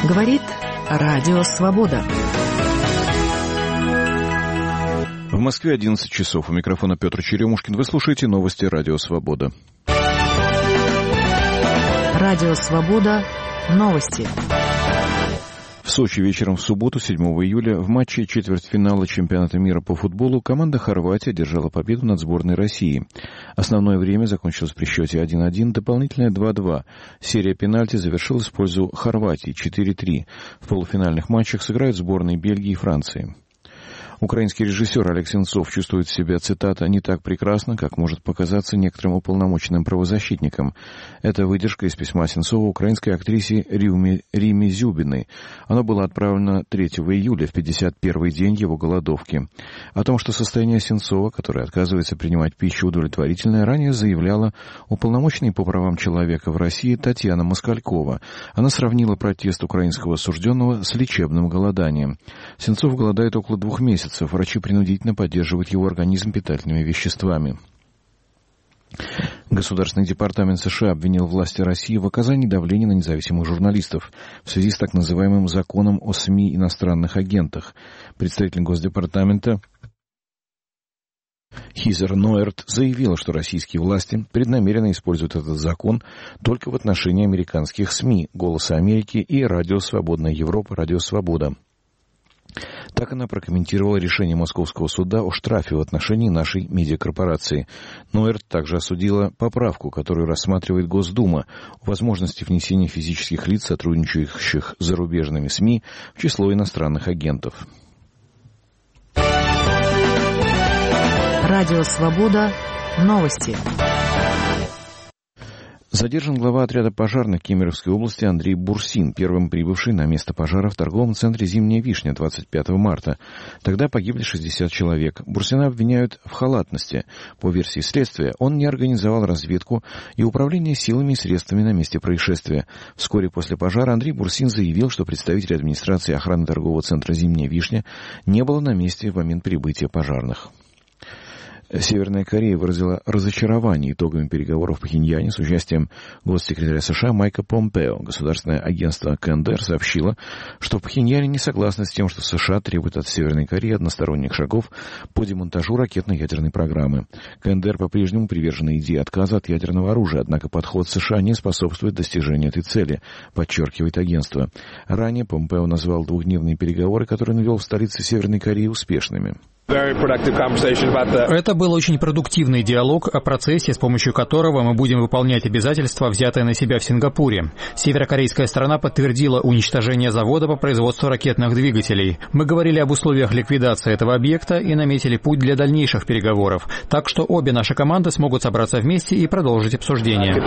Говорит Радио Свобода. В Москве 11 часов. У микрофона Петр Черемушкин. Вы слушаете новости Радио Свобода. Радио Свобода. Новости. В Сочи вечером в субботу, 7 июля, в матче четвертьфинала чемпионата мира по футболу команда Хорватии одержала победу над сборной России. Основное время закончилось при счете 1-1, дополнительное 2-2. Серия пенальти завершилась в пользу Хорватии 4-3. В полуфинальных матчах сыграют сборные Бельгии и Франции. Украинский режиссер Олег Сенцов чувствует себя, цитата, «не так прекрасно, как может показаться некоторым уполномоченным правозащитникам». Это выдержка из письма Сенцова украинской актрисе Риме Зюбиной. Оно было отправлено 3 июля, в 51-й день его голодовки. О том, что состояние Сенцова, который отказывается принимать пищу, удовлетворительное, ранее заявляла уполномоченный по правам человека в России Татьяна Москалькова. Она сравнила протест украинского осужденного с лечебным голоданием. Сенцов голодает около 2 месяцев. Врачи принудительно поддерживают его организм питательными веществами. Государственный департамент США обвинил власти России в оказании давления на независимых журналистов в связи с так называемым законом о СМИ и иностранных агентах. Представитель Госдепартамента Хизер Ноэрт заявила, что российские власти преднамеренно используют этот закон только в отношении американских СМИ «Голоса Америки» и «Радио Свободная Европа», «Радио Свобода». Так она прокомментировала решение Московского суда о штрафе в отношении нашей медиакорпорации. Ноэрт также осудила поправку, которую рассматривает Госдума, о возможности внесения физических лиц, сотрудничающих с зарубежными СМИ, в число иностранных агентов. Радио Свобода. Новости. Задержан глава отряда пожарных Кемеровской области Андрей Бурсин, первым прибывший на место пожара в торговом центре «Зимняя вишня» 25 марта. Тогда погибли 60 человек. Бурсина обвиняют в халатности. По версии следствия, он не организовал разведку и управление силами и средствами на месте происшествия. Вскоре после пожара Андрей Бурсин заявил, что представитель администрации охраны торгового центра «Зимняя вишня» не было на месте в момент прибытия пожарных. Северная Корея выразила разочарование итогами переговоров в Пхеньяне с участием госсекретаря США Майка Помпео. Государственное агентство КНДР сообщило, что в Пхеньяне не согласны с тем, что США требует от Северной Кореи односторонних шагов по демонтажу ракетно-ядерной программы. КНДР по-прежнему привержена идее отказа от ядерного оружия, однако подход США не способствует достижению этой цели, подчеркивает агентство. Ранее Помпео назвал двухдневные переговоры, которые он вел в столице Северной Кореи, успешными. Это был очень продуктивный диалог о процессе, с помощью которого мы будем выполнять обязательства, взятые на себя в Сингапуре. Северокорейская сторона подтвердила уничтожение завода по производству ракетных двигателей. Мы говорили об условиях ликвидации этого объекта и наметили путь для дальнейших переговоров. Так что обе наши команды смогут собраться вместе и продолжить обсуждение.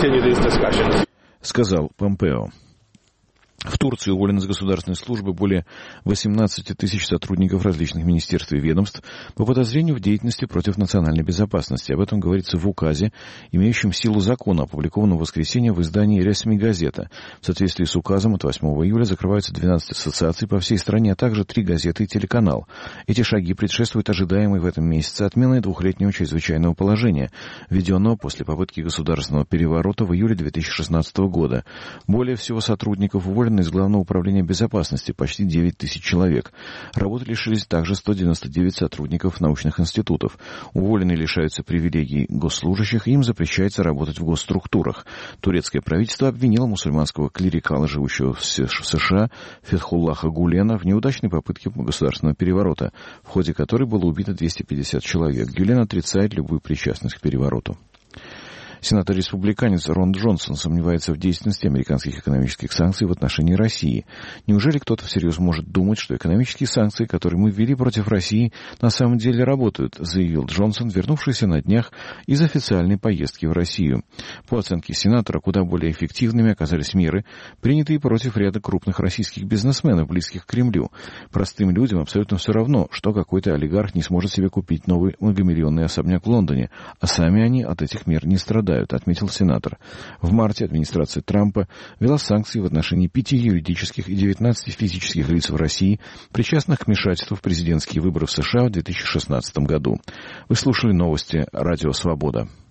Сказал Помпео. В Турции уволены с государственной службы более 18 тысяч сотрудников различных министерств и ведомств по подозрению в деятельности против национальной безопасности. Об этом говорится в указе, имеющем силу закона, опубликованном в воскресенье в издании «Ресми Газета». В соответствии с указом от 8 июля закрываются 12 ассоциаций по всей стране, а также 3 газеты и телеканал. Эти шаги предшествуют ожидаемой в этом месяце отмены двухлетнего чрезвычайного положения, введенного после попытки государственного переворота в июле 2016 года. Более всего сотрудников уволены из Главного управления безопасности, почти 9 тысяч человек. Работы лишились также 199 сотрудников научных институтов. Уволенные лишаются привилегий госслужащих, и им запрещается работать в госструктурах. Турецкое правительство обвинило мусульманского клирикала, живущего в США, Фетхуллаха Гулена, в неудачной попытке государственного переворота, в ходе которой было убито 250 человек. Гулен отрицает любую причастность к перевороту. Сенатор-республиканец Рон Джонсон сомневается в действенности американских экономических санкций в отношении России. Неужели кто-то всерьез может думать, что экономические санкции, которые мы ввели против России, на самом деле работают, заявил Джонсон, вернувшийся на днях из официальной поездки в Россию. По оценке сенатора, куда более эффективными оказались меры, принятые против ряда крупных российских бизнесменов, близких к Кремлю. Простым людям абсолютно все равно, что какой-то олигарх не сможет себе купить новый многомиллионный особняк в Лондоне, а сами они от этих мер не страдают, отметил сенатор. В марте администрация Трампа ввела санкции в отношении 5 юридических и 19 физических лиц в России, причастных к вмешательству в президентские выборы в США в 2016 году. Вы слушали новости Радио Свобода.